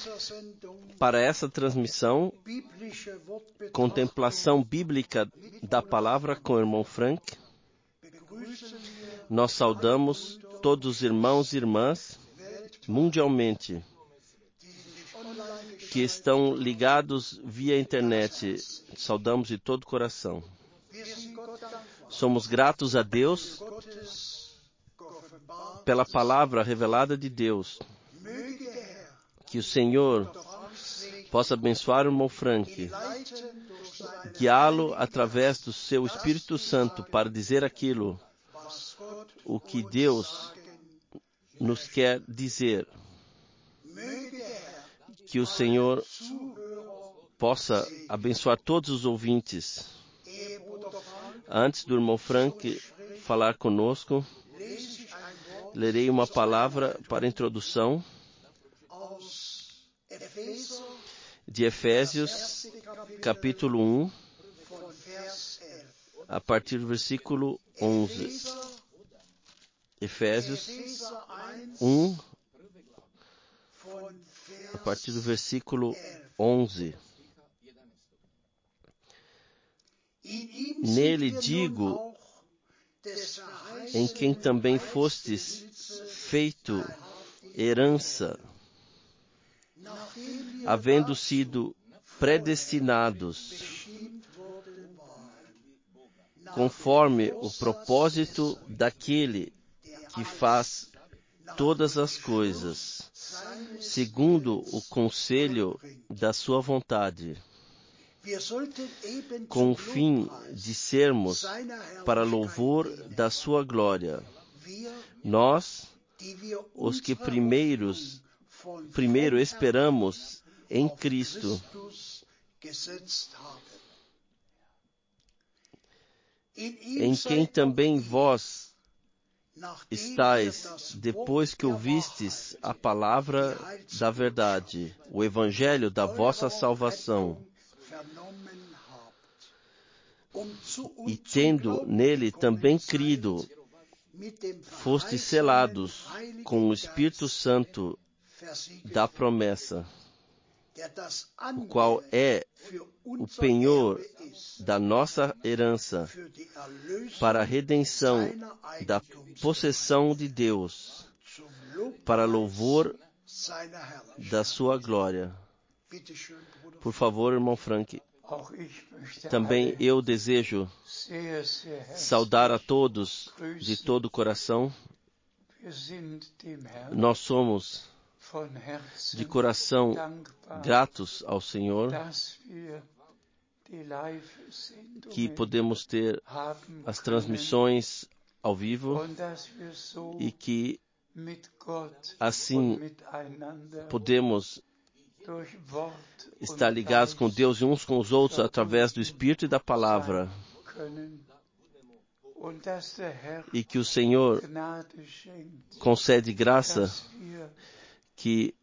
para essa transmissão, contemplação bíblica da palavra com o irmão Frank. Nós saudamos todos os irmãos e irmãs mundialmente que estão ligados via internet. Saudamos de todo o coração. Somos gratos a Deus pela palavra revelada de Deus. Que o Senhor possa abençoar o irmão Frank, guiá-lo através do seu Espírito Santo para dizer aquilo o que Deus nos quer dizer. Que o Senhor possa abençoar todos os ouvintes. Antes do irmão Frank falar conosco, lerei uma palavra para introdução de Efésios, capítulo 1, a partir do versículo 11. Efésios 1, a partir do versículo 11. Nele digo, em quem também fostes feito herança, havendo sido predestinados, conforme o propósito daquele que faz todas as coisas, segundo o conselho da sua vontade, com o fim de sermos para louvor da sua glória. Nós, os que primeiro esperamos em Cristo, em quem também vós estáis, depois que ouvistes a palavra da verdade, o evangelho da vossa salvação, e tendo nele também crido, fostes selados com o Espírito Santo da promessa, o qual é o penhor da nossa herança para a redenção da possessão de Deus, para louvor da sua glória. Por favor, irmão Frank. Também eu desejo saudar a todos de todo o coração. Nós somos de coração gratos ao Senhor que podemos ter as transmissões ao vivo e que assim podemos estar ligados com Deus e uns com os outros através do Espírito e da Palavra. E que o Senhor concede graça que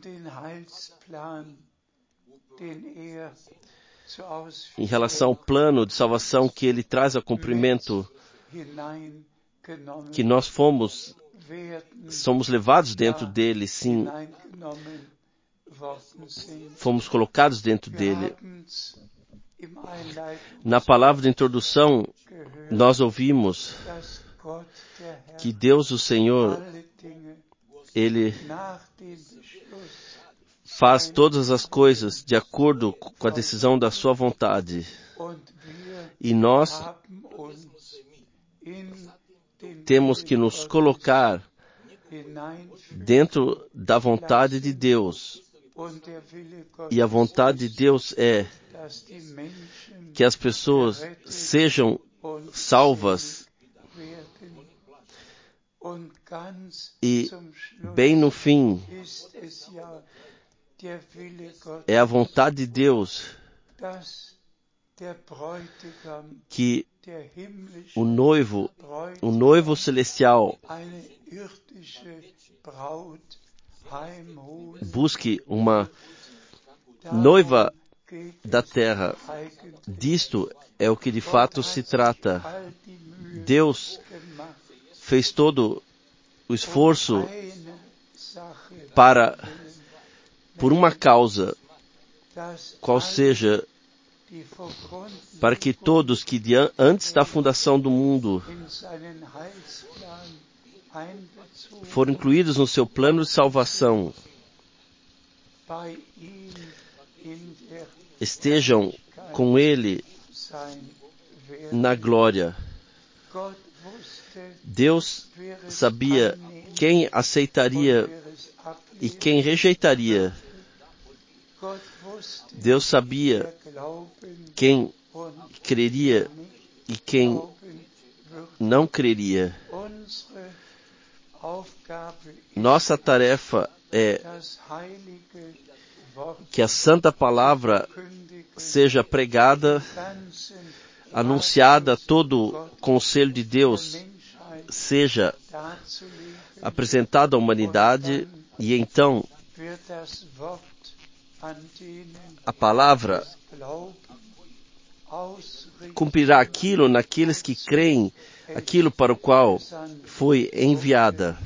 em relação ao plano de salvação que Ele traz a cumprimento, que nós somos levados dentro dele, sim, fomos colocados dentro dele. Na palavra de introdução, nós ouvimos que Deus, o Senhor, Ele faz todas as coisas de acordo com a decisão da sua vontade. E nós temos que nos colocar dentro da vontade de Deus. E a vontade de Deus é que as pessoas sejam salvas e, bem no fim, é a vontade de Deus que o noivo celestial busque uma noiva da terra. Disto é o que de fato se trata. Deus fez todo o esforço para por uma causa, qual seja, para que todos que antes da fundação do mundo foram incluídos no seu plano de salvação, estejam com Ele na glória. Deus sabia quem aceitaria e quem rejeitaria. Deus sabia quem creria e quem não creria. Nossa tarefa é que a Santa Palavra seja pregada, anunciada a todo o conselho de Deus, seja apresentada à humanidade, e então a palavra cumprirá aquilo naqueles que creem, aquilo para o qual foi enviada.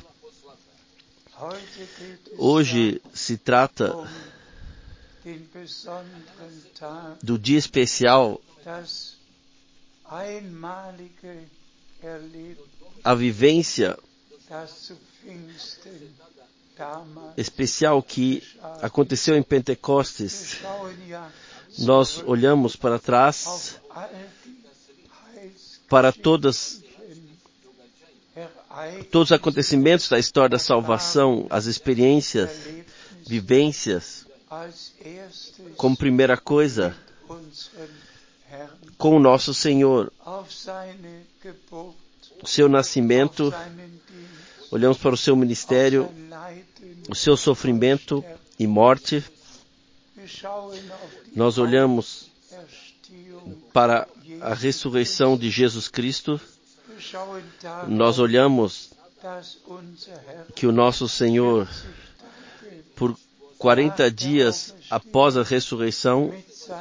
Hoje se trata do dia especial, a vivência especial que aconteceu em Pentecostes. Nós olhamos para trás para todos os acontecimentos da história da salvação, as experiências, vivências, como primeira coisa, com o nosso Senhor, o seu nascimento, olhamos para o seu ministério, o seu sofrimento e morte. Nós olhamos para a ressurreição de Jesus Cristo. Nós olhamos que o nosso Senhor, por 40 dias após a ressurreição,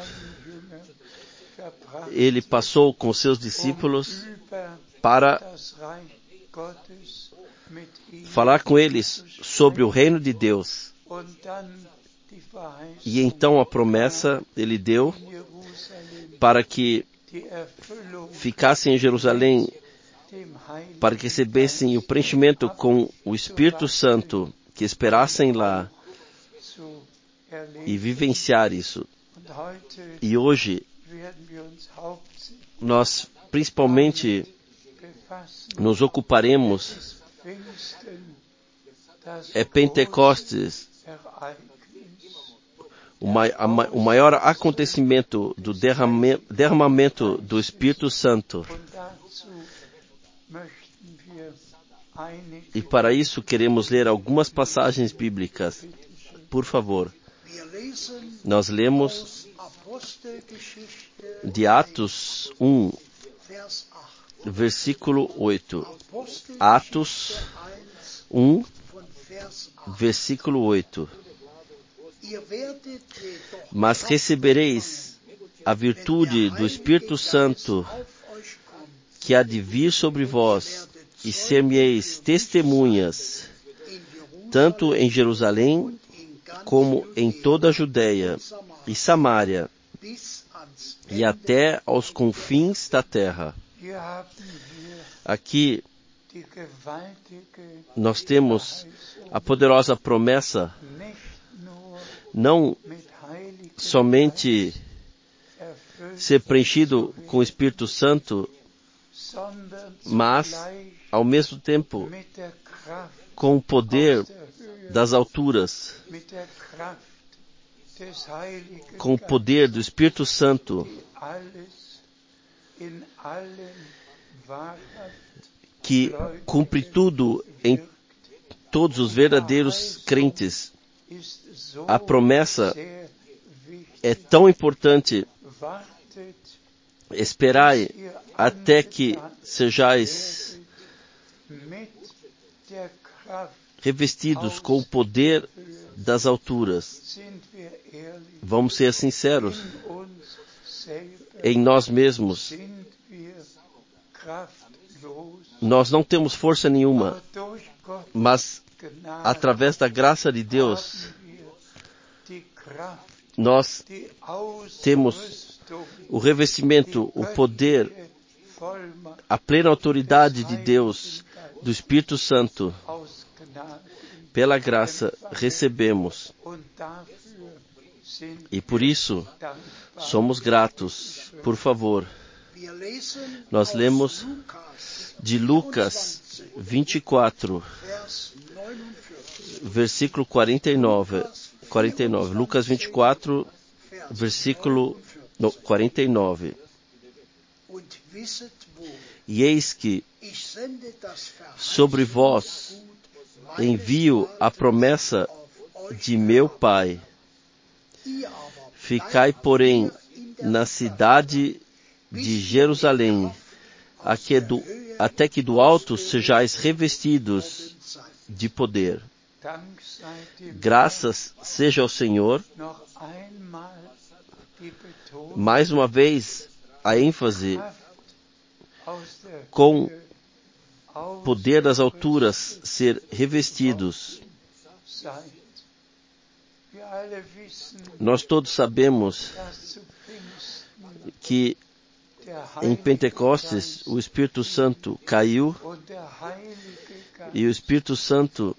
Ele passou com seus discípulos para falar com eles sobre o reino de Deus. E então a promessa Ele deu para que ficassem em Jerusalém, para que recebessem o preenchimento com o Espírito Santo, que esperassem lá e vivenciar isso. E hoje nós principalmente nos ocuparemos Pentecostes, o maior acontecimento do derramamento do Espírito Santo. E para isso queremos ler algumas passagens bíblicas. Por favor. Nós lemos de Atos 1, versículo 8. Atos 1, versículo 8. Mas recebereis a virtude do Espírito Santo, que há de vir sobre vós, e ser-me-eis testemunhas, tanto em Jerusalém, como em toda a Judéia e Samária, e até aos confins da terra. Aqui nós temos a poderosa promessa, não somente ser preenchido com o Espírito Santo, mas, ao mesmo tempo, com o poder das alturas, com o poder do Espírito Santo, que cumpre tudo em todos os verdadeiros crentes. A promessa é tão importante. Esperai até que sejais revestidos com o poder das alturas. Vamos ser sinceros. Em nós mesmos, nós não temos força nenhuma, mas através da graça de Deus, nós temos o revestimento, o poder, a plena autoridade de Deus, do Espírito Santo. Pela graça recebemos. E por isso somos gratos. Por favor, nós lemos de Lucas 24, versículo 49. Lucas 24, versículo 49. E eis que sobre vós envio a promessa de meu Pai. Ficai, porém, na cidade de Jerusalém, até que do alto sejais revestidos de poder. Graças seja ao Senhor. Mais uma vez, a ênfase com poder das alturas ser revestidos. Nós todos sabemos que em Pentecostes o Espírito Santo caiu e o Espírito Santo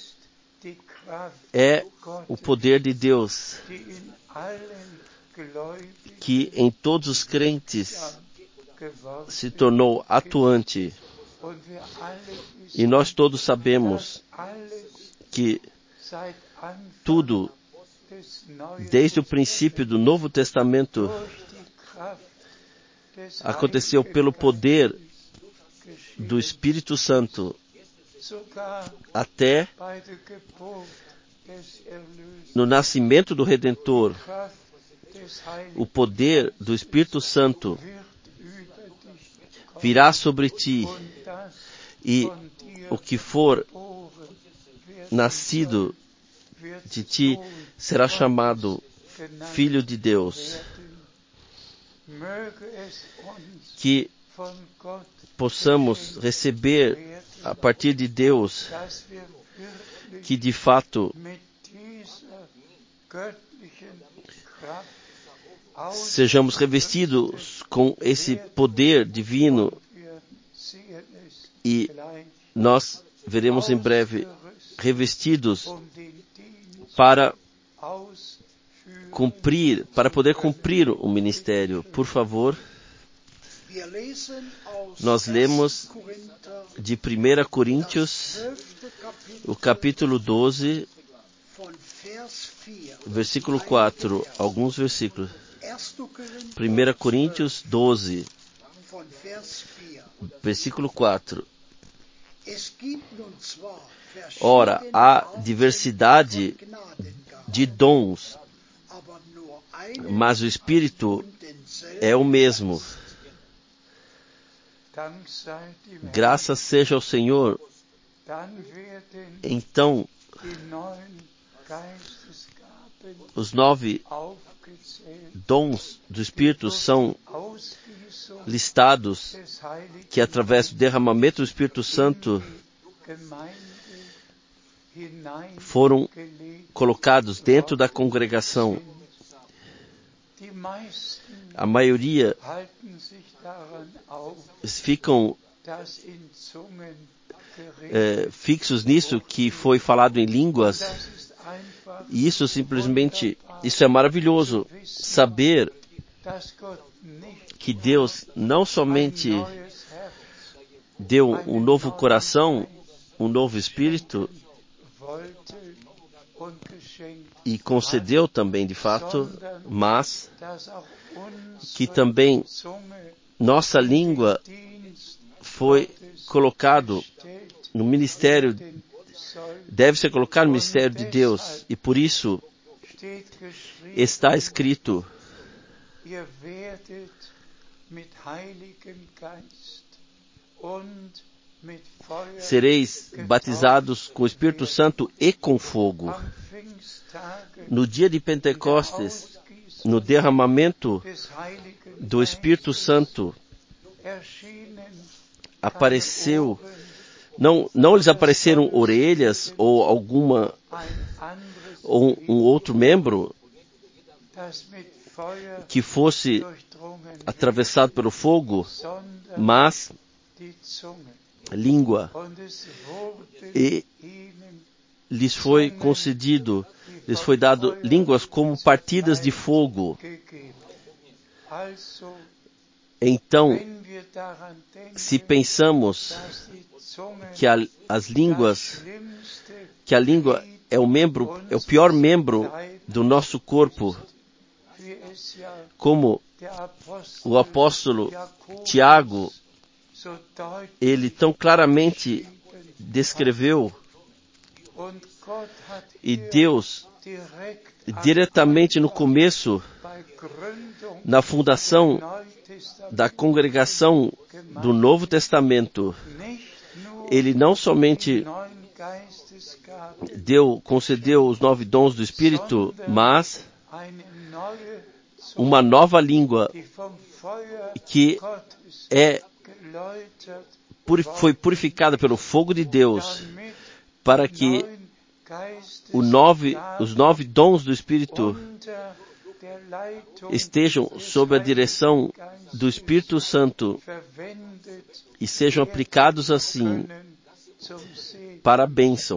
é o poder de Deus que em todos os crentes se tornou atuante. E nós todos sabemos que tudo, desde o princípio do Novo Testamento, aconteceu pelo poder do Espírito Santo, até no nascimento do Redentor. O poder do Espírito Santo virá sobre ti, e o que for nascido de ti será chamado Filho de Deus. Que possamos receber a partir de Deus, que de fato sejamos revestidos com esse poder divino, e nós veremos em breve revestidos para poder cumprir o ministério. Por favor, nós lemos de 1 Coríntios, o capítulo 12, versículo 4, alguns versículos. 1 Coríntios 12, versículo 4. Ora, há diversidade de dons, mas o Espírito é o mesmo. Graças seja ao Senhor. Então, os 9 dons do Espírito são listados, que através do derramamento do Espírito Santo foram colocados dentro da congregação. A maioria ficam fixos nisso que foi falado em línguas, e isso é maravilhoso, saber que Deus não somente deu um novo coração, um novo espírito, e concedeu também de fato, mas que também nossa língua foi colocado no ministério, deve ser colocado no ministério de Deus, e por isso está escrito: sereis batizados com o Espírito Santo e com fogo. No dia de Pentecostes, no derramamento do Espírito Santo, apareceu, não lhes apareceram orelhas ou um outro membro, que fosse atravessado pelo fogo, mas língua. E lhes foi concedido, lhes foi dado línguas como partidas de fogo. Então, se pensamos que a língua é o pior membro do nosso corpo, como o apóstolo Tiago, ele tão claramente descreveu, e Deus, diretamente no começo, na fundação da congregação do Novo Testamento, ele não somente concedeu os 9 dons do Espírito, mas uma nova língua que foi purificada pelo fogo de Deus, para que os 9 dons do Espírito estejam sob a direção do Espírito Santo e sejam aplicados assim para a bênção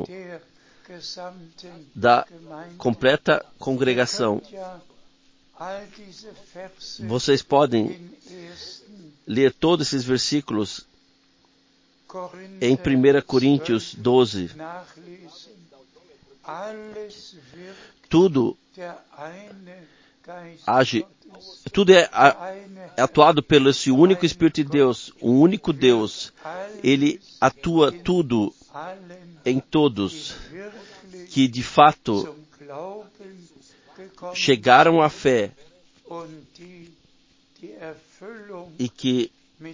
da completa congregação. Vocês podem ler todos esses versículos em 1 Coríntios 12. Tudo é atuado pelo esse único Espírito de Deus, um único Deus. Ele atua tudo em todos que de fato chegaram à fé e que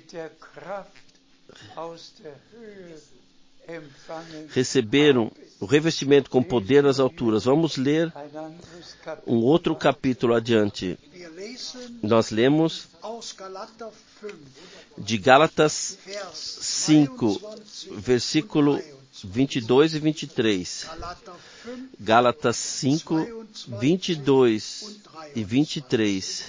receberam o revestimento com poder nas alturas. Vamos ler um outro capítulo adiante. Nós lemos de Gálatas 5, versículo 22 e 23. Gálatas 5, 22 e 23.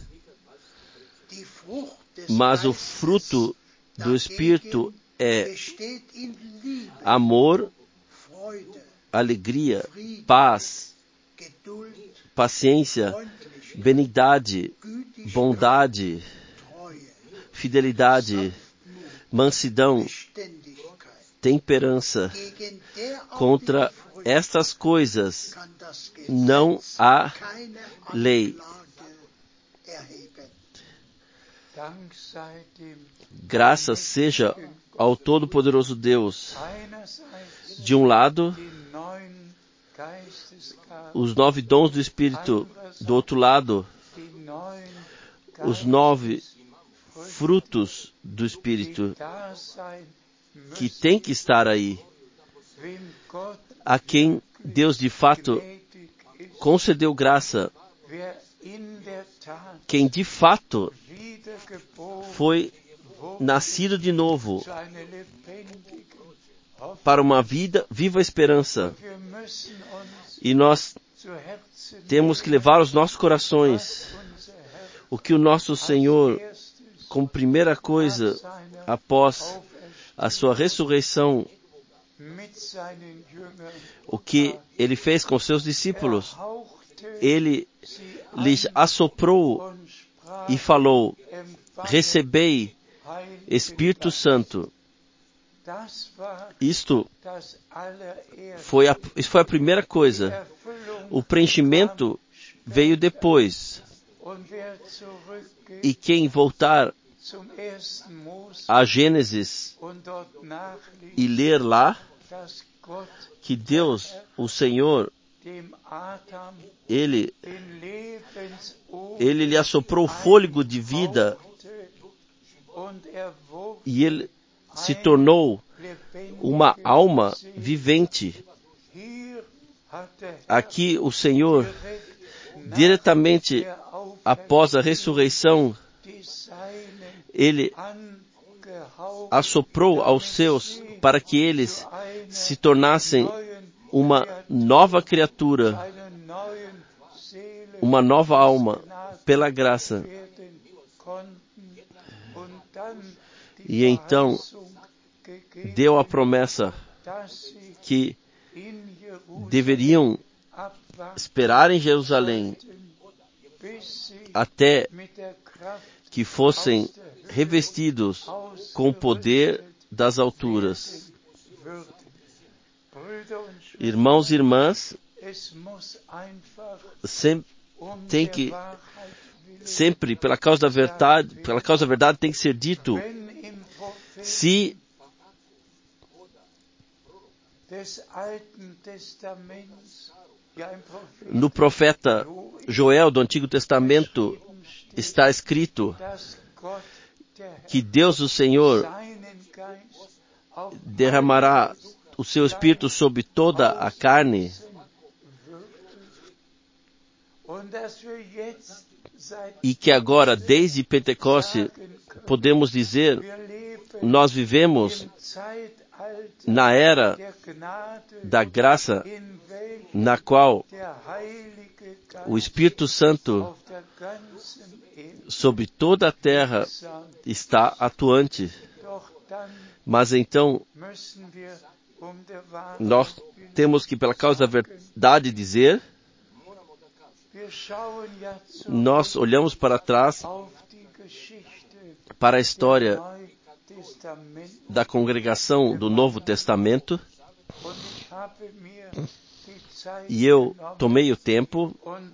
Mas o fruto do Espírito é amor, alegria, paz, paciência, benignidade, bondade, fidelidade, mansidão, temperança. Contra estas coisas não há lei. Graças seja ao Todo-Poderoso Deus. De um lado, os 9 dons do Espírito. Do outro lado, os 9 frutos do Espírito que tem que estar aí. A quem Deus de fato concedeu graça, quem de fato foi nascido de novo para uma viva esperança. E nós temos que levar aos nossos corações o que o nosso Senhor, como primeira coisa, após a sua ressurreição, o que ele fez com seus discípulos. Ele lhes assoprou e falou: recebei Espírito Santo. Isso foi a primeira coisa. O preenchimento veio depois. E quem voltar a Gênesis e ler lá, que Deus, o Senhor, Ele lhe assoprou o fôlego de vida e ele se tornou uma alma vivente. Aqui o Senhor, diretamente após a ressurreição, Ele assoprou aos seus para que eles se tornassem uma nova criatura, uma nova alma pela graça. E então deu a promessa que deveriam esperar em Jerusalém até que fossem revestidos com o poder das alturas. Irmãos e irmãs, sempre pela causa da verdade tem que ser dito. Se no profeta Joel do Antigo Testamento está escrito que Deus, o Senhor, derramará o seu Espírito sobre toda a carne, e que agora, desde Pentecoste, podemos dizer, nós vivemos na era da graça, na qual o Espírito Santo sobre toda a terra está atuante. Mas então, nós temos que, pela causa da verdade, dizer, nós olhamos para trás, para a história da congregação do Novo Testamento, e eu tomei o tempo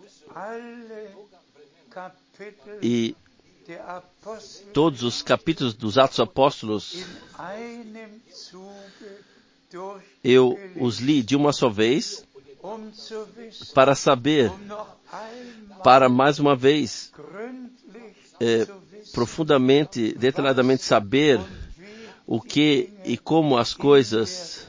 e todos os capítulos dos Atos Apóstolos eu os li de uma só vez para saber, para mais uma vez profundamente, detalhadamente saber o que e como as coisas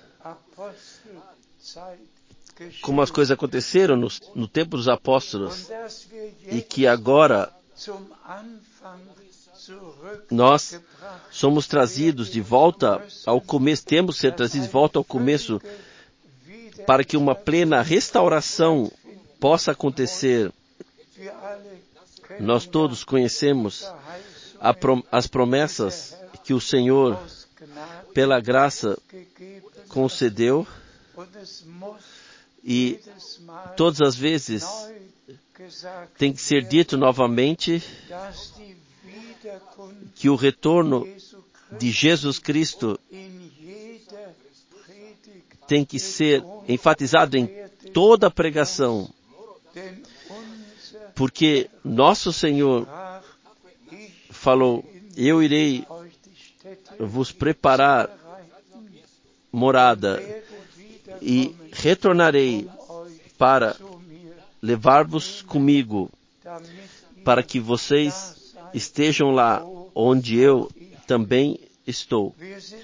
aconteceram no tempo dos apóstolos, e que agora nós somos trazidos de volta ao começo, temos que ser trazidos de volta ao começo, para que uma plena restauração possa acontecer. Nós todos conhecemos as promessas que o Senhor, pela graça, concedeu, e todas as vezes tem que ser dito novamente que o retorno de Jesus Cristo tem que ser enfatizado em toda a pregação, porque nosso Senhor falou, eu irei vos preparar morada e retornarei para levar-vos comigo, para que vocês estejam lá onde eu também estou.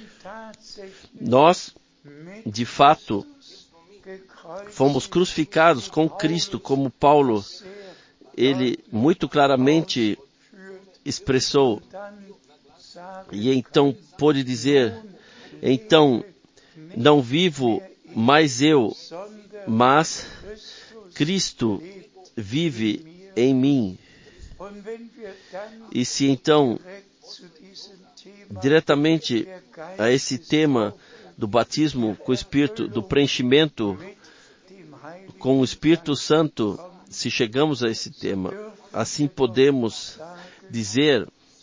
Nós, de fato, fomos crucificados com Cristo, como Paulo, ele muito claramente expressou, e então pôde dizer, então não vivo mais eu, mas Cristo vive em mim. E se então, diretamente a esse tema do batismo com o Espírito, do preenchimento com o Espírito Santo, se chegamos a esse tema, assim podemos dizer,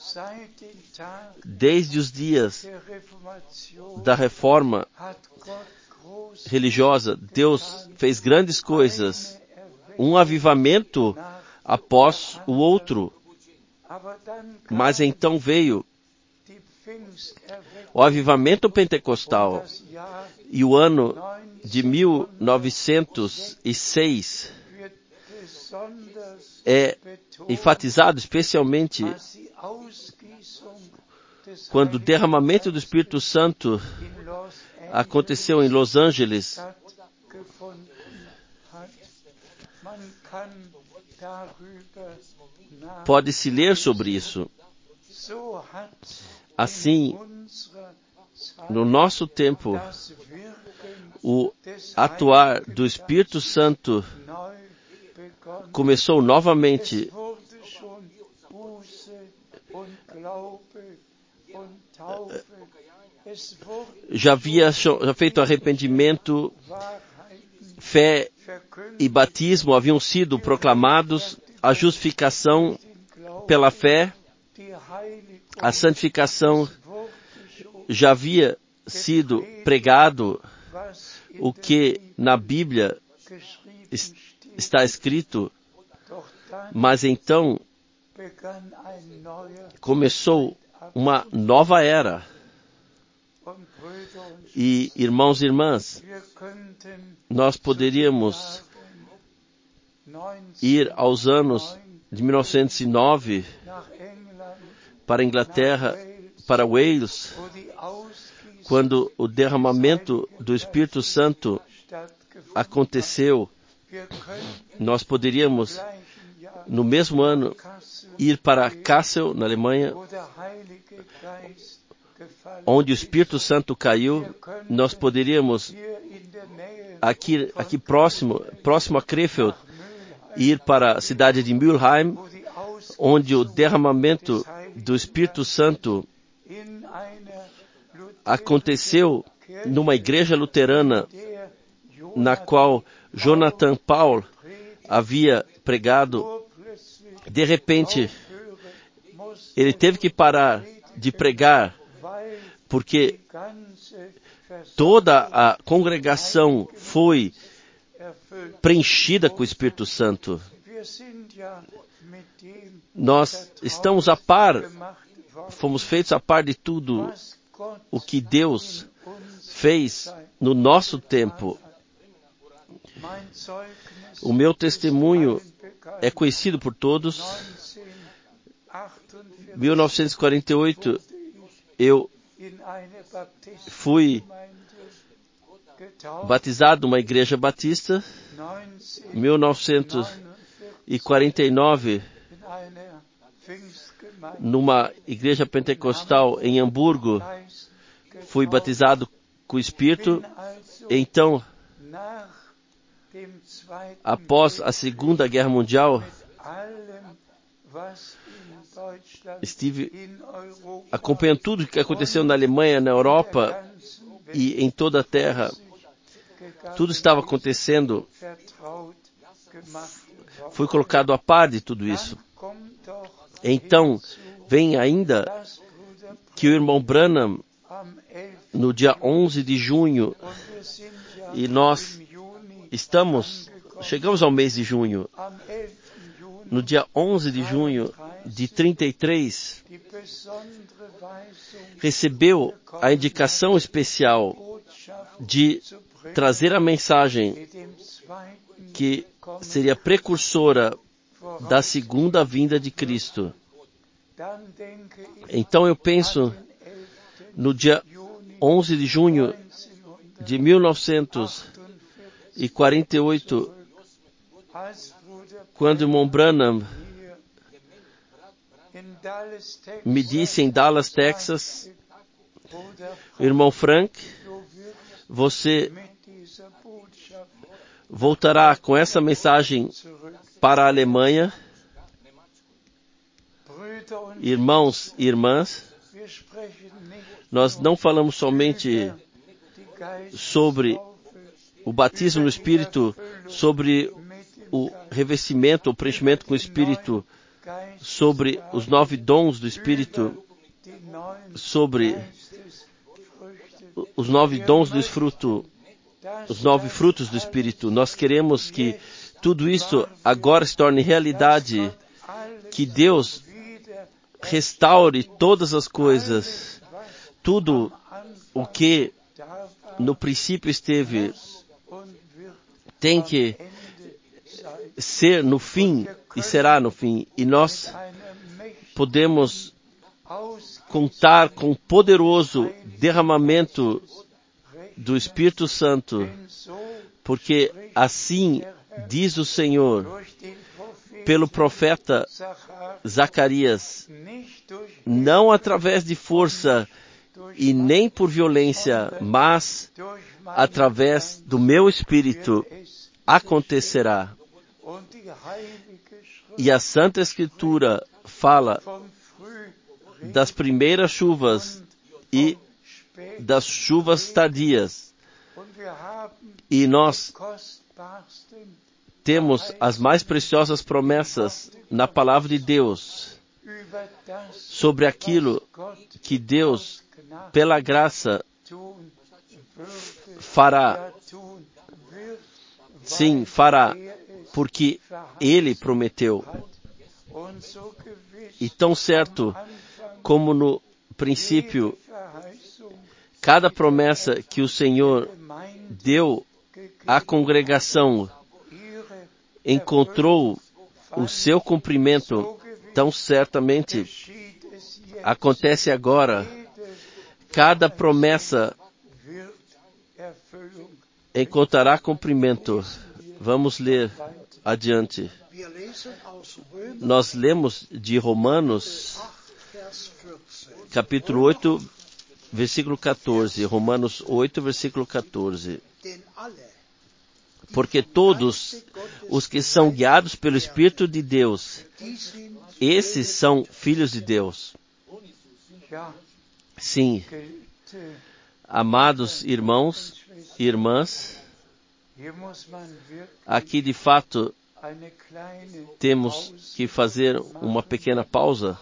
desde os dias da reforma religiosa, Deus fez grandes coisas, um avivamento após o outro. Mas então veio o avivamento pentecostal, e o ano de 1906 é enfatizado especialmente quando o derramamento do Espírito Santo aconteceu em Los Angeles. Pode-se ler sobre isso. Assim, no nosso tempo, o atuar do Espírito Santo começou novamente. Já havia feito arrependimento, fé e batismo haviam sido proclamados, a justificação pela fé, a santificação já havia sido pregado, o que na Bíblia está escrito, mas então começou uma nova era. E, irmãos e irmãs, nós poderíamos ir aos anos de 1909 para a Inglaterra, para Wales, quando o derramamento do Espírito Santo aconteceu. Nós poderíamos, no mesmo ano, ir para Kassel, na Alemanha, onde o Espírito Santo caiu. Nós poderíamos, aqui próximo a Krefeld, ir para a cidade de Mülheim, onde o derramamento do Espírito Santo aconteceu numa igreja luterana, na qual Jonathan Paul havia pregado. De repente, ele teve que parar de pregar, porque toda a congregação foi preenchida com o Espírito Santo. Nós estamos a par, fomos feitos a par de tudo o que Deus fez no nosso tempo. O meu testemunho é conhecido por todos. 1948, eu fui batizado numa igreja batista. 1949, numa igreja pentecostal em Hamburgo, fui batizado com o Espírito. Então, após a Segunda Guerra Mundial, estive acompanhando tudo o que aconteceu na Alemanha, na Europa e em toda a terra. Tudo estava acontecendo. Fui colocado a par de tudo isso. Então, vem ainda que o irmão Branham, no dia 11 de junho, e nós chegamos ao mês de junho, no dia 11 de junho de 33, recebeu a indicação especial de trazer a mensagem que seria precursora da segunda vinda de Cristo. Então eu penso no dia 11 de junho de 1948, quando o irmão Branham me disse em Dallas, Texas: irmão Frank, você voltará com essa mensagem para a Alemanha. Irmãos e irmãs, nós não falamos somente sobre o batismo no Espírito, sobre o revestimento, o preenchimento com o Espírito, sobre os 9 dons do Espírito, sobre os 9 dons do fruto, os 9 frutos do Espírito. Nós queremos que tudo isso agora se torne realidade, que Deus restaure todas as coisas, tudo o que no princípio esteve, tem que ser no fim e será no fim. E nós podemos contar com o poderoso derramamento do Espírito Santo, porque assim diz o Senhor pelo profeta Zacarias: não através de força e nem por violência, mas através do meu Espírito acontecerá. E a Santa Escritura fala das primeiras chuvas e das chuvas tardias. E nós temos as mais preciosas promessas na palavra de Deus sobre aquilo que Deus, pela graça, fará. Sim, fará, porque Ele prometeu. E tão certo como no princípio, cada promessa que o Senhor deu à congregação encontrou o seu cumprimento, tão certamente acontece agora. Cada promessa encontrará cumprimento. Vamos ler adiante. Nós lemos de Romanos, capítulo 8, versículo 14. Romanos 8, versículo 14. Porque todos os que são guiados pelo Espírito de Deus, esses são filhos de Deus. Sim, amados irmãos e irmãs, aqui de fato temos que fazer uma pequena pausa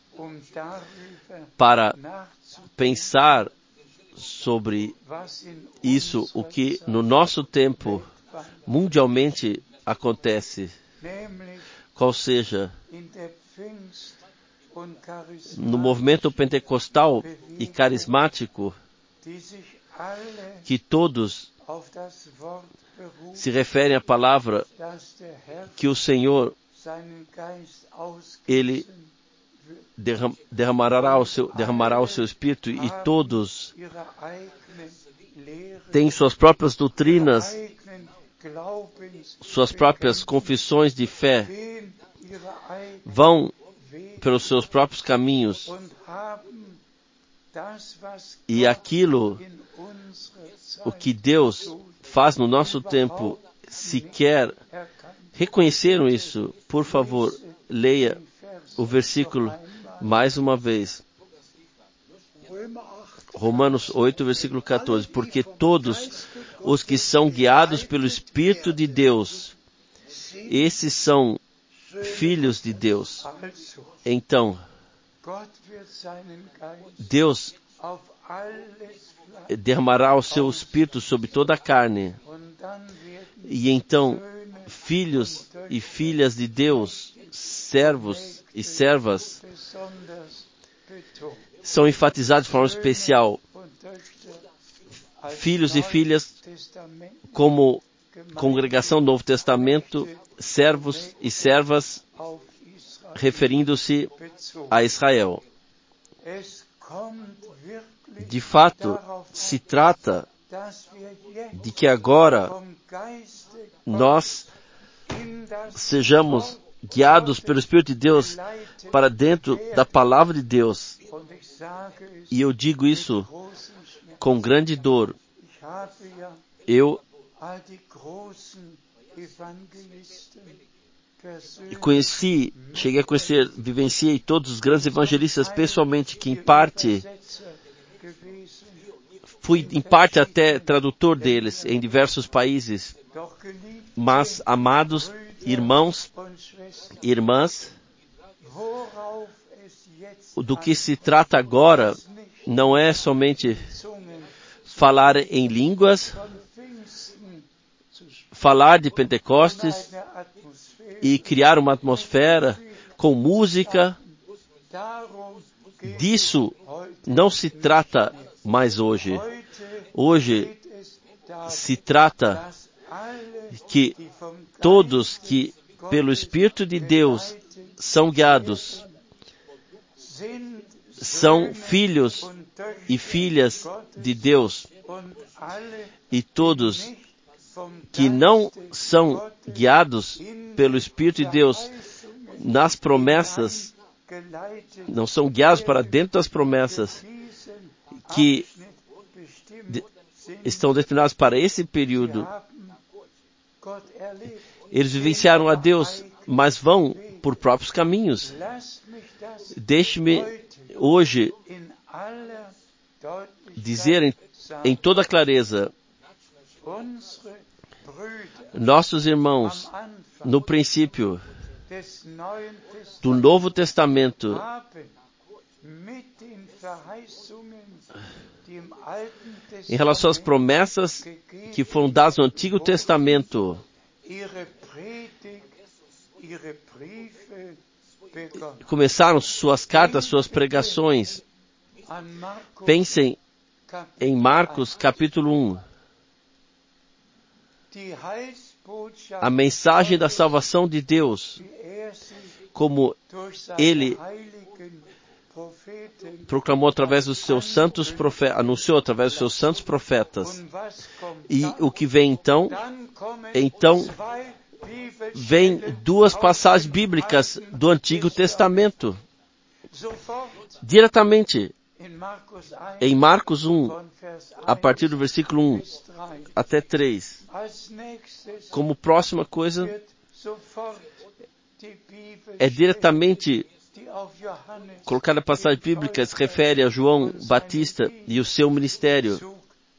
para pensar sobre isso, o que no nosso tempo mundialmente acontece, qual seja, no movimento pentecostal e carismático, que todos se referem à palavra que o Senhor, Ele derramará o seu Espírito, e todos têm suas próprias doutrinas, suas próprias confissões de fé, vão pelos seus próprios caminhos, e aquilo, o que Deus faz no nosso tempo, sequer reconheceram isso. Por favor, leia o versículo mais uma vez. Romanos 8, versículo 14. Porque todos os que são guiados pelo Espírito de Deus, esses são filhos de Deus. Então, Deus derramará o seu Espírito sobre toda a carne. E então, filhos e filhas de Deus, servos e servas, são enfatizados de forma especial. Filhos e filhas, como congregação do Novo Testamento, servos e servas, referindo-se a Israel. De fato, se trata de que agora nós sejamos guiados pelo Espírito de Deus para dentro da palavra de Deus. E eu digo isso com grande dor. Eu cheguei a conhecer, vivenciei todos os grandes evangelistas pessoalmente, que em parte, fui em parte até tradutor deles em diversos países. Mas, amados irmãos e irmãs, do que se trata agora não é somente falar em línguas, falar de Pentecostes e criar uma atmosfera com música. Disso não se trata mais hoje. Hoje se trata que todos que pelo Espírito de Deus são guiados são filhos e filhas de Deus, e todos que não são guiados pelo Espírito de Deus nas promessas, não são guiados para dentro das promessas que estão destinadas para esse período. Eles vivenciaram a Deus, mas vão por próprios caminhos. Deixe-me hoje dizer em toda clareza: nossos irmãos, no princípio do Novo Testamento, em relação às promessas que foram dadas no Antigo Testamento, começaram suas cartas, suas pregações. Pensem em Marcos capítulo 1. A mensagem da salvação de Deus, como ele proclamou através dos seus santos profetas, anunciou através dos seus santos profetas. E o que vem então? Então, vem duas passagens bíblicas do Antigo Testamento. Diretamente, em Marcos 1, a partir do versículo 1 até 3. Como próxima coisa, é diretamente colocada a passagem bíblica, se refere a João Batista e o seu ministério.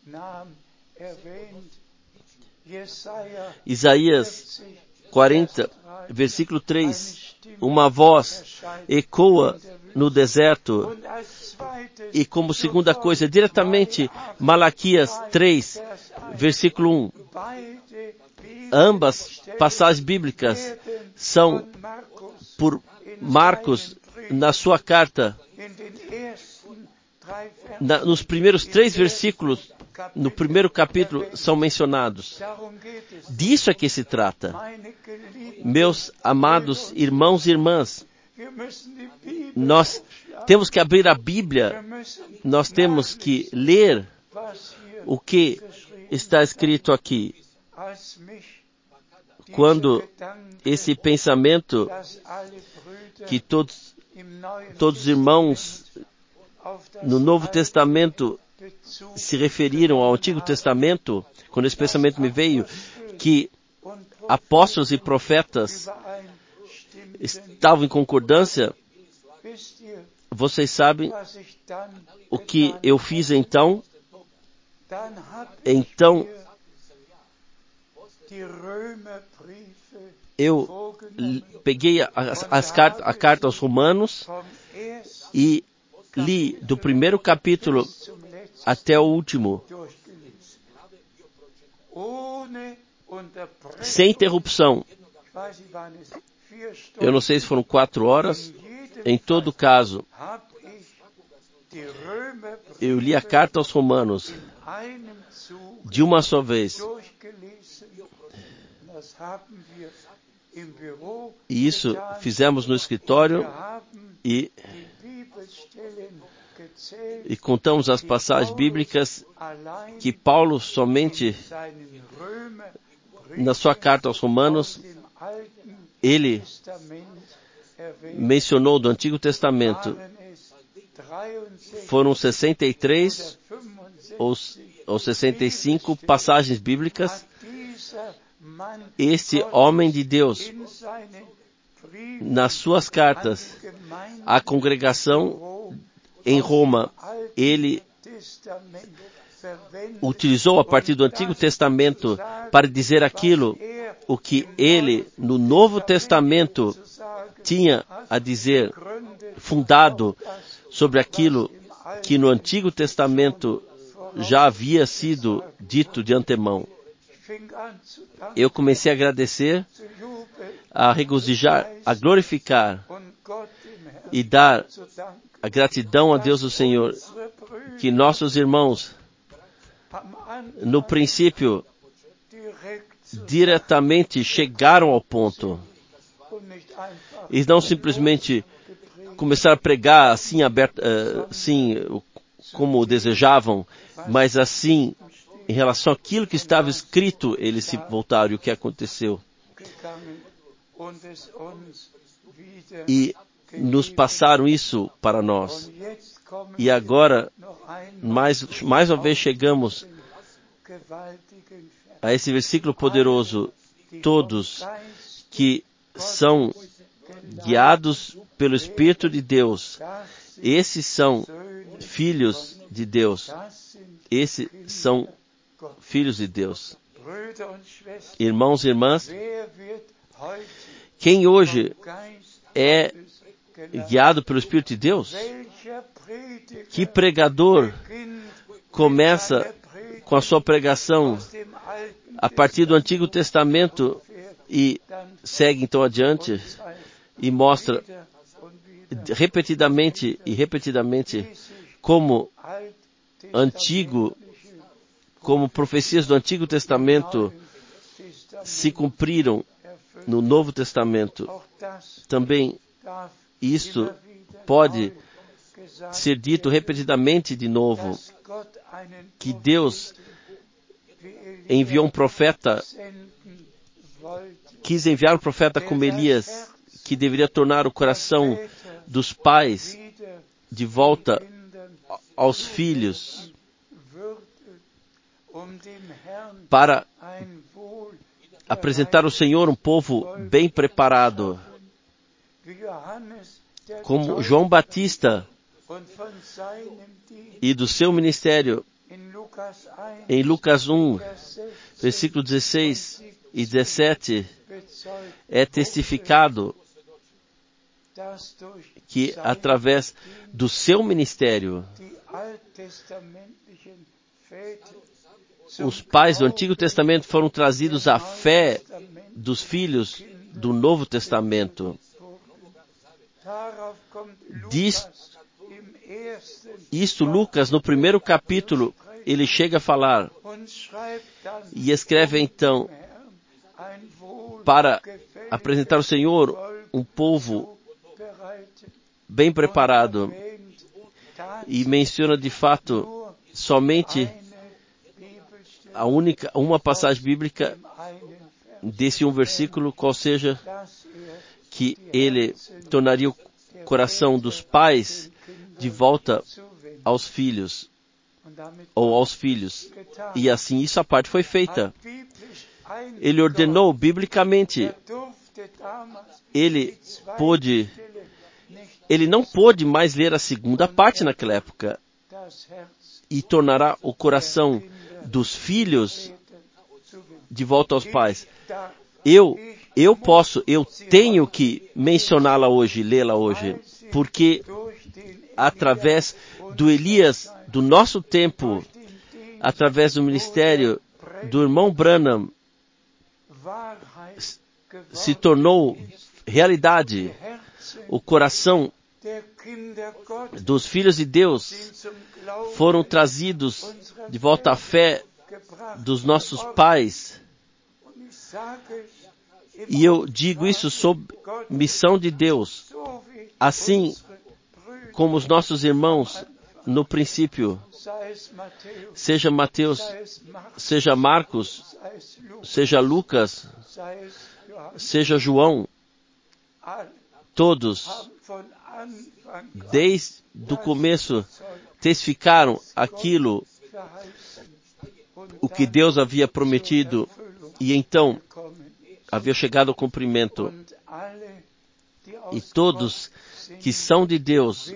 Isaías 40, versículo 3. Uma voz ecoa no deserto. E como segunda coisa, diretamente, Malaquias 3, versículo 1. Ambas passagens bíblicas são por Marcos na sua carta. Nos primeiros 3 versículos, no primeiro capítulo, são mencionados. Disso é que se trata. Meus amados irmãos e irmãs, nós temos que abrir a Bíblia, nós temos que ler o que está escrito aqui. Quando esse pensamento que todos os irmãos no Novo Testamento se referiram ao Antigo Testamento, quando esse pensamento me veio, que apóstolos e profetas estavam em concordância, vocês sabem o que eu fiz então? Então, eu peguei a carta aos Romanos e li do primeiro capítulo até o último, sem interrupção. Eu não sei se foram 4 horas. Em todo caso, eu li a carta aos Romanos de uma só vez. E isso fizemos no escritório e contamos as passagens bíblicas que Paulo somente na sua carta aos Romanos ele mencionou do Antigo Testamento. Foram 63 ou 65 passagens bíblicas. Esse homem de Deus, nas suas cartas à congregação em Roma, ele utilizou a partir do Antigo Testamento para dizer aquilo o que ele no Novo Testamento tinha a dizer, fundado sobre aquilo que no Antigo Testamento já havia sido dito de antemão. Eu comecei a agradecer, a regozijar, a glorificar e dar a gratidão a Deus do Senhor, que nossos irmãos, no princípio, diretamente chegaram ao ponto. E não simplesmente começaram a pregar assim, assim como desejavam, mas assim, em relação àquilo que estava escrito, eles se voltaram. E o que aconteceu? E nos passaram isso para nós. E agora, mais uma vez chegamos a esse versículo poderoso todos que são guiados pelo Espírito de Deus, esses são filhos de Deus. Esses são filhos de Deus. Irmãos e irmãs, quem hoje é guiado pelo Espírito de Deus? Que pregador começa com a sua pregação a partir do Antigo Testamento e segue então adiante e mostra repetidamente e repetidamente como profecias do Antigo Testamento se cumpriram no Novo Testamento. Também isto pode ser dito repetidamente de novo, que Deus enviou um profeta, quis enviar um profeta como Elias, que deveria tornar o coração dos pais de volta aos filhos, para apresentar ao Senhor um povo bem preparado. Como João Batista e do seu ministério, em Lucas 1, versículo 16 e 17, é testificado que através do seu ministério, os pais do Antigo Testamento foram trazidos à fé dos filhos do Novo Testamento. Isto Lucas, no primeiro capítulo, ele chega a falar e escreve então para apresentar ao Senhor um povo bem preparado, e menciona de fato somente uma passagem bíblica desse um versículo, qual seja que ele tornaria o coração dos pais de volta aos filhos, ou aos filhos. E assim a parte foi feita. Ele ordenou biblicamente. Ele não pôde mais ler a segunda parte naquela época, e tornará o coração dos filhos de volta aos pais. Eu tenho que mencioná-la hoje, lê-la hoje, porque através do Elias do nosso tempo, através do ministério do irmão Branham, se tornou realidade o coração dos filhos de Deus, foram trazidos de volta à fé dos nossos pais. E eu digo isso sob missão de Deus, assim como os nossos irmãos no princípio, seja Mateus, seja Marcos, seja Lucas, seja João, todos, desde o começo, testificaram aquilo o que Deus havia prometido, e então havia chegado ao cumprimento. E todos que são de Deus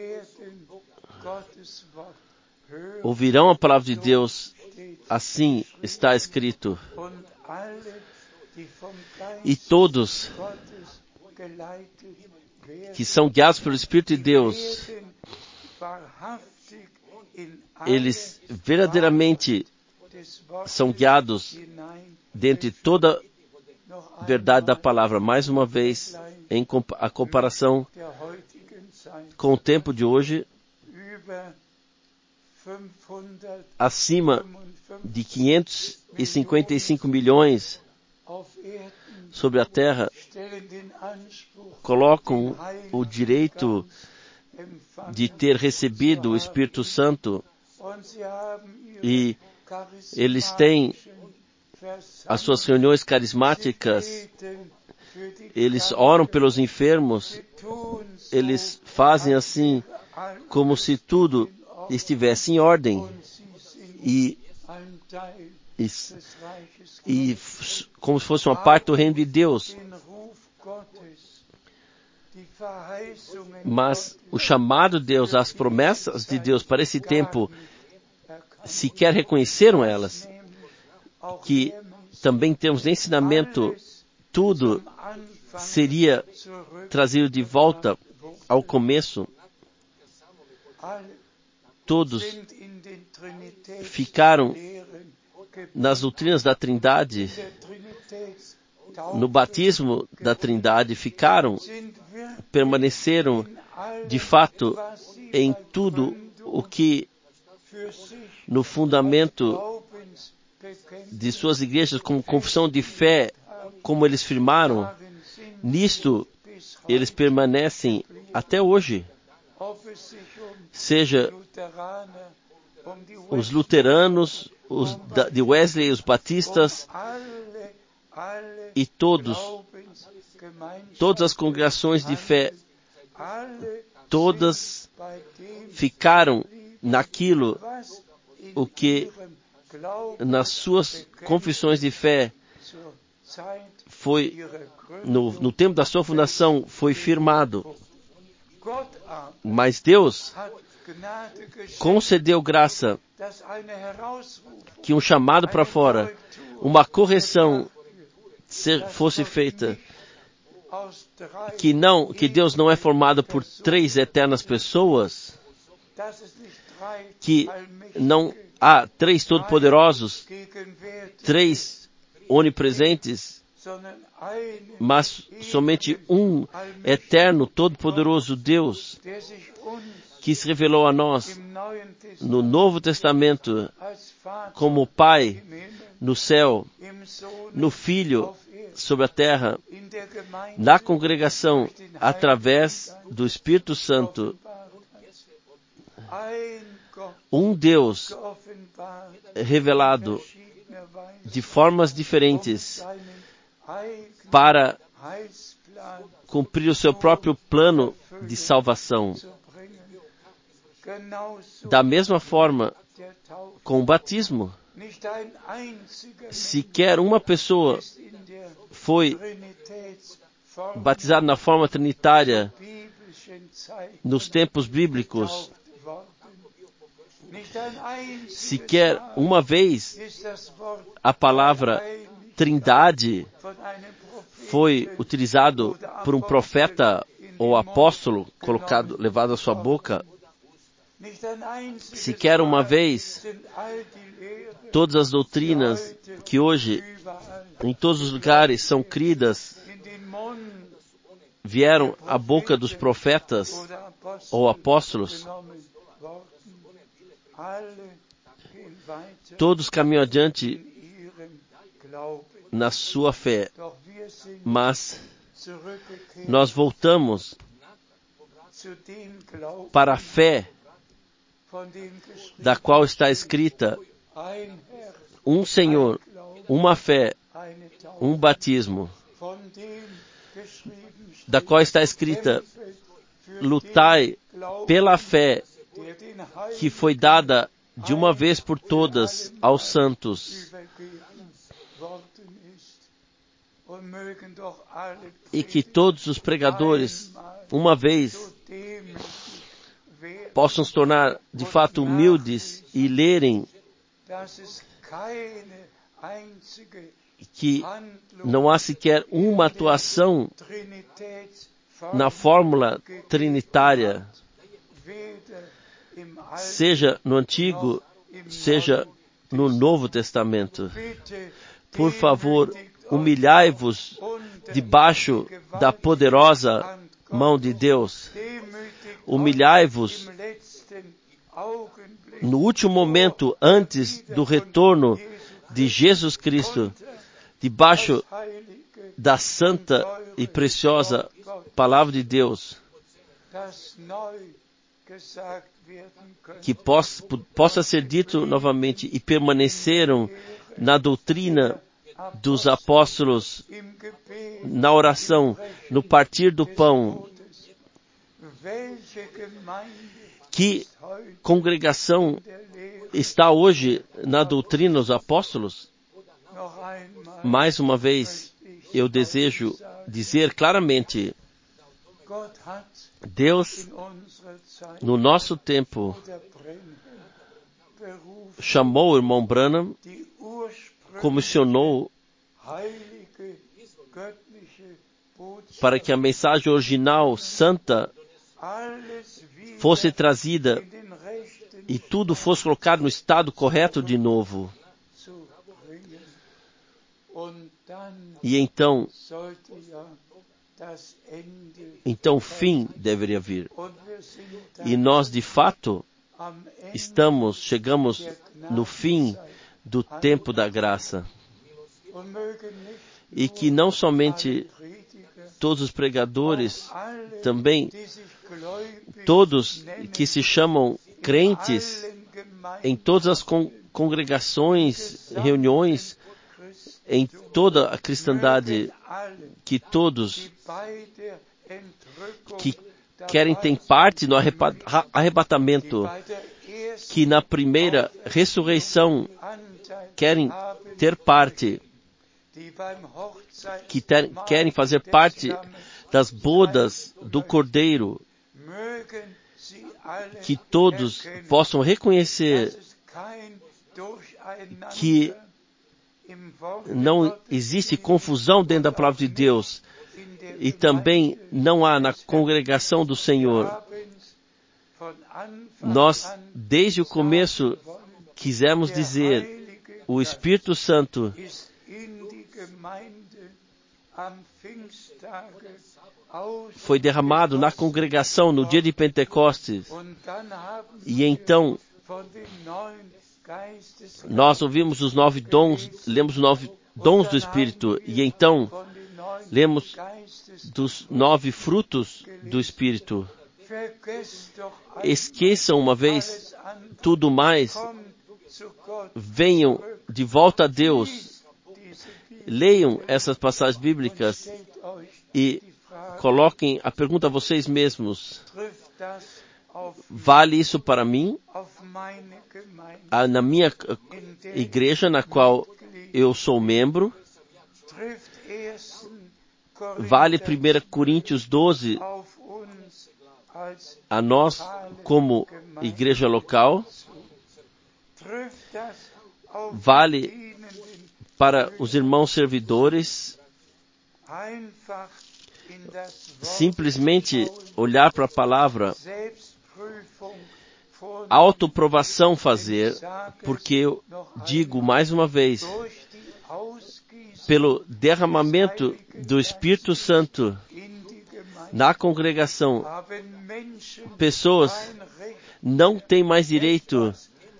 ouvirão a palavra de Deus, assim está escrito. E todos que são guiados pelo Espírito de Deus, eles verdadeiramente são guiados dentro de toda a verdade da palavra. Mais uma vez, em a comparação com o tempo de hoje, acima de 555 milhões sobre a terra colocam o direito de ter recebido o Espírito Santo, e eles têm as suas reuniões carismáticas, eles oram pelos enfermos, eles fazem assim como se tudo estivesse em ordem, e como se fosse uma parte do reino de Deus. Mas o chamado de Deus, as promessas de Deus para esse tempo, sequer reconheceram elas. Que também temos ensinamento, tudo seria trazido de volta ao começo. Todos ficaram nas doutrinas da Trindade, no batismo da Trindade, permaneceram de fato em tudo o que no fundamento de suas igrejas, como confissão de fé, como eles firmaram, nisto eles permanecem até hoje. Seja os luteranos, os de Wesley, os batistas, e todas as congregações de fé, todas ficaram naquilo o que nas suas confissões de fé foi, no tempo da sua fundação, foi firmado. Mas Deus concedeu graça que um chamado para fora, uma correção fosse feita, que Deus não é formado por 3 eternas pessoas, que não há 3 todo-poderosos, 3 onipresentes, mas somente um eterno, todo-poderoso Deus, que se revelou a nós no Novo Testamento como Pai no céu, no Filho sobre a terra, na congregação, através do Espírito Santo. Um Deus revelado de formas diferentes para cumprir o seu próprio plano de salvação. Da mesma forma, com o batismo, sequer uma pessoa foi batizada na forma trinitária nos tempos bíblicos. Sequer uma vez a palavra Trindade foi utilizado por um profeta ou apóstolo, levado à sua boca. Sequer uma vez todas as doutrinas que hoje em todos os lugares são cridas vieram à boca dos profetas ou apóstolos. Todos caminham adiante na sua fé, mas nós voltamos para a fé da qual está escrita um Senhor, uma fé, um batismo, da qual está escrita lutai pela fé que foi dada de uma vez por todas aos santos. E que todos os pregadores, uma vez, possam se tornar de fato humildes e lerem que não há sequer uma atuação na fórmula trinitária, seja no Antigo, seja no Novo Testamento. Por favor, humilhai-vos debaixo da poderosa mão de Deus. Humilhai-vos no último momento antes do retorno de Jesus Cristo, debaixo da santa e preciosa palavra de Deus, que possa ser dito novamente, e permaneceram na doutrina dos apóstolos, na oração, no partir do pão. Que congregação está hoje na doutrina dos apóstolos? Mais uma vez, eu desejo dizer claramente, Deus, no nosso tempo, chamou o irmão Branham, comissionou para que a mensagem original, santa, fosse trazida e tudo fosse colocado no estado correto de novo. E então o fim deveria vir. E nós, de fato, chegamos no fim do tempo da graça. E que não somente todos os pregadores, também todos que se chamam crentes em todas as congregações, reuniões, em toda a cristandade, que todos que querem ter parte no arrebatamento, que na primeira ressurreição querem ter parte, que querem fazer parte das bodas do Cordeiro, que todos possam reconhecer que não existe confusão dentro da palavra de Deus e também não há na congregação do Senhor. Nós, desde o começo, quisemos dizer, o Espírito Santo foi derramado na congregação no dia de Pentecostes. E então, nós ouvimos os 9 dons, lemos os 9 dons do Espírito. E então, lemos dos 9 frutos do Espírito. Esqueçam uma vez tudo mais. Venham de volta a Deus. Leiam essas passagens bíblicas e coloquem a pergunta a vocês mesmos. Vale isso para mim? Na minha igreja, na qual eu sou membro? Vale 1 Coríntios 12 a nós como igreja local? Vale para os irmãos servidores simplesmente olhar para a palavra, autoprovação fazer, porque eu digo mais uma vez, pelo derramamento do Espírito Santo na congregação, pessoas não têm mais direito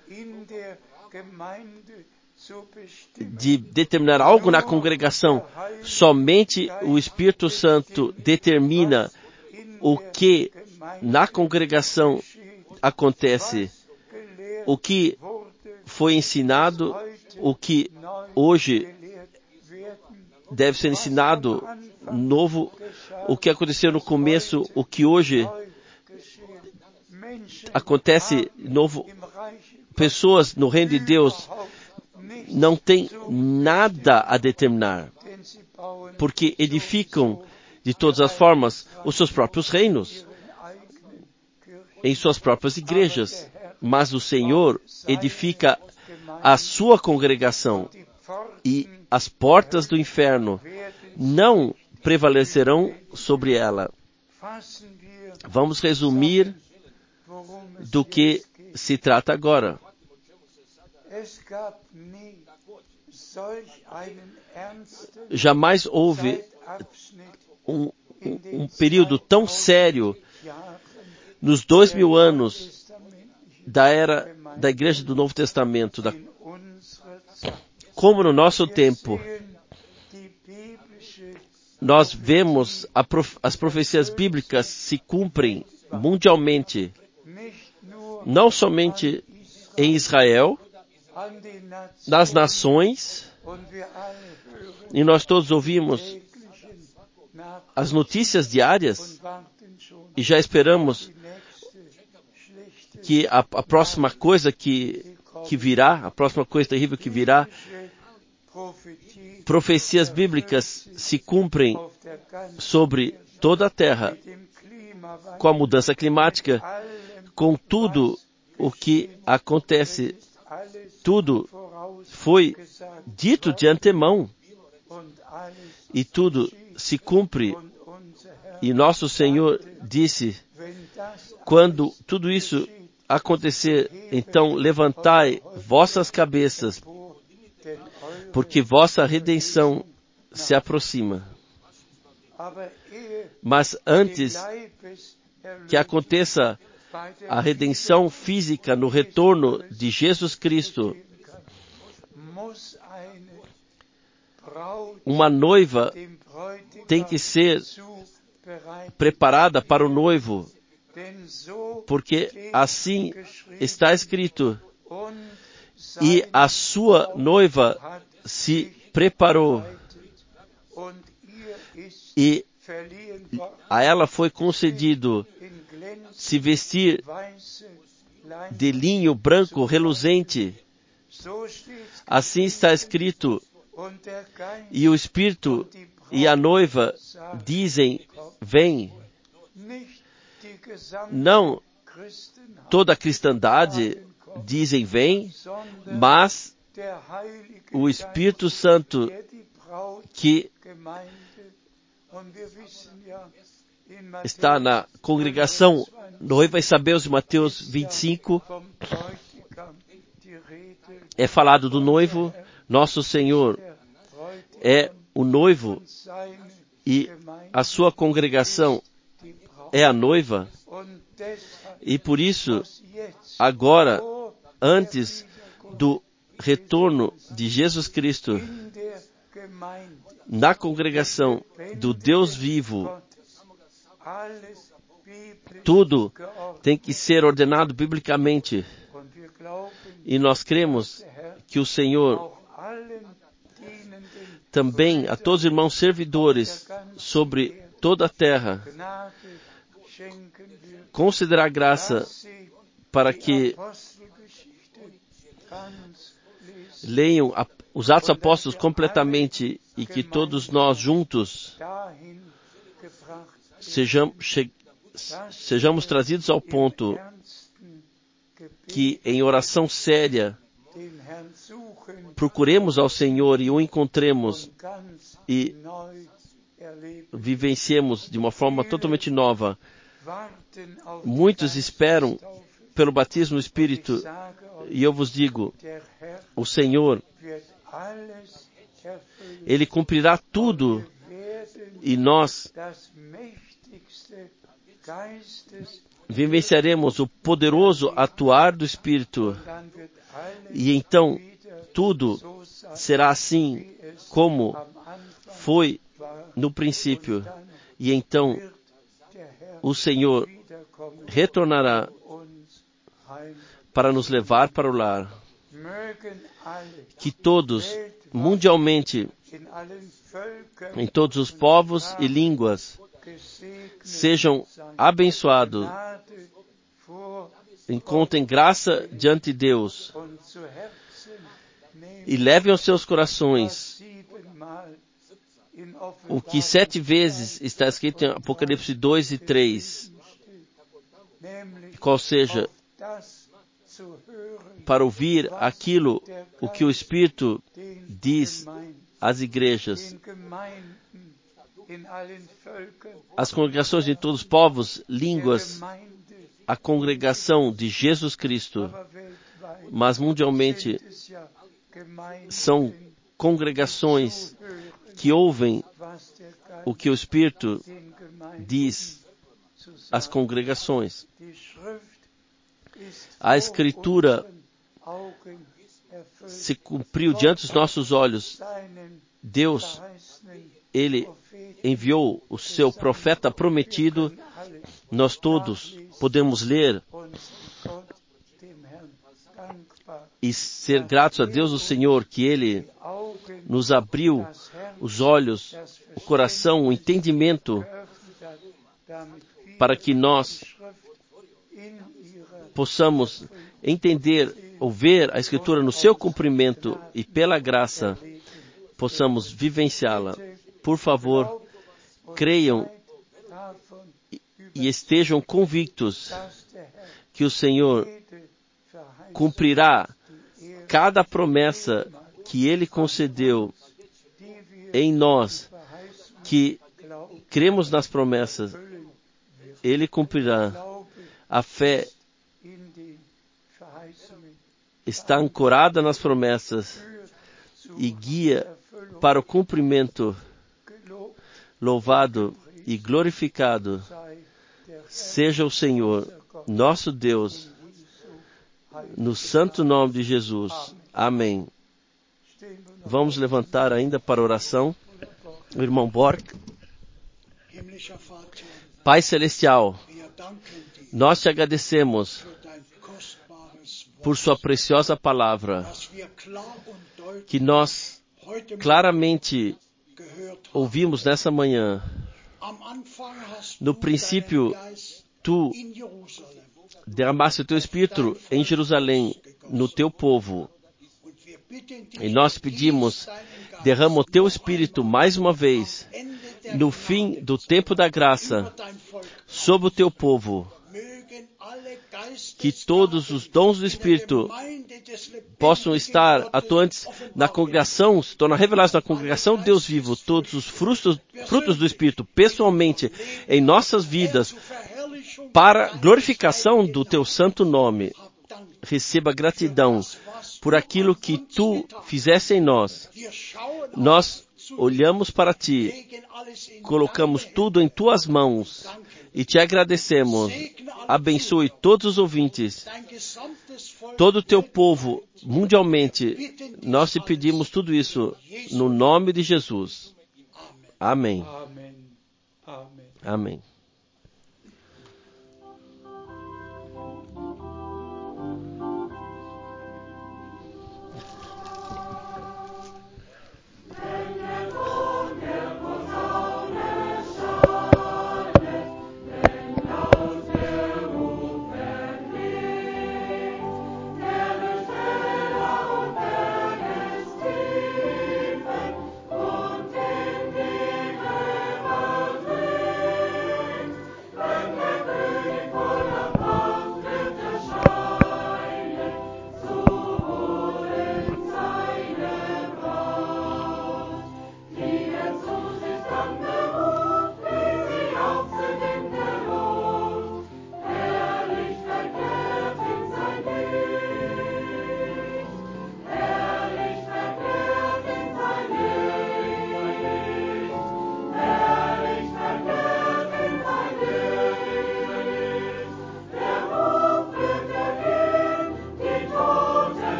de determinar algo na congregação. Somente o Espírito Santo determina o que na congregação acontece, o que foi ensinado, o que hoje deve ser ensinado novo, o que aconteceu no começo, o que hoje acontece novo. Pessoas no reino de Deus não têm nada a determinar, porque edificam de todas as formas os seus próprios reinos, em suas próprias igrejas, mas o Senhor edifica a sua congregação e as portas do inferno não prevalecerão sobre ela. Vamos resumir do que se trata agora. Jamais houve um período tão sério nos 2000 anos da era da Igreja do Novo Testamento, como no nosso tempo. Nós vemos as profecias bíblicas se cumprem mundialmente, não somente em Israel, nas nações, e nós todos ouvimos as notícias diárias e já esperamos que a próxima coisa que virá, a próxima coisa terrível que virá, profecias bíblicas se cumprem sobre toda a terra, com a mudança climática, com tudo o que acontece. Tudo foi dito de antemão e tudo se cumpre. E nosso Senhor disse: quando tudo isso acontecer, então levantai vossas cabeças, porque vossa redenção se aproxima. Mas antes que aconteça a redenção física no retorno de Jesus Cristo, uma noiva tem que ser preparada para o noivo, porque assim está escrito, e a sua noiva se preparou, e a ela foi concedido se vestir de linho branco reluzente. Assim está escrito, e o Espírito e a noiva dizem: vem. Não toda a cristandade dizem vem, mas o Espírito Santo que está na congregação noiva, e sabemos em Mateus 25, é falado do noivo. Nosso Senhor é o noivo e a sua congregação é a noiva. E por isso, agora, antes do retorno de Jesus Cristo, na congregação do Deus vivo, tudo tem que ser ordenado biblicamente. E nós cremos que o Senhor também, a todos os irmãos servidores sobre toda a terra, concederá graça para que leiam os Atos Apóstolos completamente e que todos nós juntos sejamos trazidos ao ponto que em oração séria procuremos ao Senhor e o encontremos e vivenciemos de uma forma totalmente nova. Muitos esperam pelo batismo no Espírito, e eu vos digo, o Senhor, Ele cumprirá tudo, e nós vivenciaremos o poderoso atuar do Espírito, e então tudo será assim como foi no princípio, e então o Senhor retornará para nos levar para o lar. Que todos, mundialmente, em todos os povos e línguas, sejam abençoados, encontrem graça diante de Deus e levem aos seus corações o que 7 vezes está escrito em Apocalipse 2 e 3, qual seja, para ouvir aquilo o que o Espírito diz às igrejas, as congregações de todos os povos, línguas, a congregação de Jesus Cristo. Mas mundialmente são congregações que ouvem o que o Espírito diz às congregações. A Escritura se cumpriu diante dos nossos olhos. Deus, Ele enviou o seu profeta prometido. Nós todos podemos ler e ser gratos a Deus, o Senhor, que Ele nos abriu os olhos, o coração, o entendimento, para que nós possamos entender ou ver a Escritura no seu cumprimento e pela graça possamos vivenciá-la. Por favor, creiam e estejam convictos que o Senhor cumprirá cada promessa que Ele concedeu em nós, que cremos nas promessas. Ele cumprirá. A fé está ancorada nas promessas e guia para o cumprimento. Louvado e glorificado seja o Senhor, nosso Deus, no santo nome de Jesus. Amém. Vamos levantar ainda para oração. O irmão Borg. Pai Celestial, nós te agradecemos por sua preciosa palavra, que nós claramente ouvimos nessa manhã. No princípio, tu derramaste o teu Espírito em Jerusalém, no teu povo. E nós pedimos, derrama o teu Espírito mais uma vez, no fim do tempo da graça, sobre o teu povo. Que todos os dons do Espírito possam estar atuantes na congregação, se tornar revelados na congregação de Deus vivo, todos os frutos do Espírito, pessoalmente, em nossas vidas, para glorificação do teu santo nome. Receba gratidão por aquilo que tu fizeste em nós. Nós olhamos para ti, colocamos tudo em tuas mãos e te agradecemos. Abençoe todos os ouvintes, todo o teu povo mundialmente. Nós te pedimos tudo isso no nome de Jesus. Amém. Amém.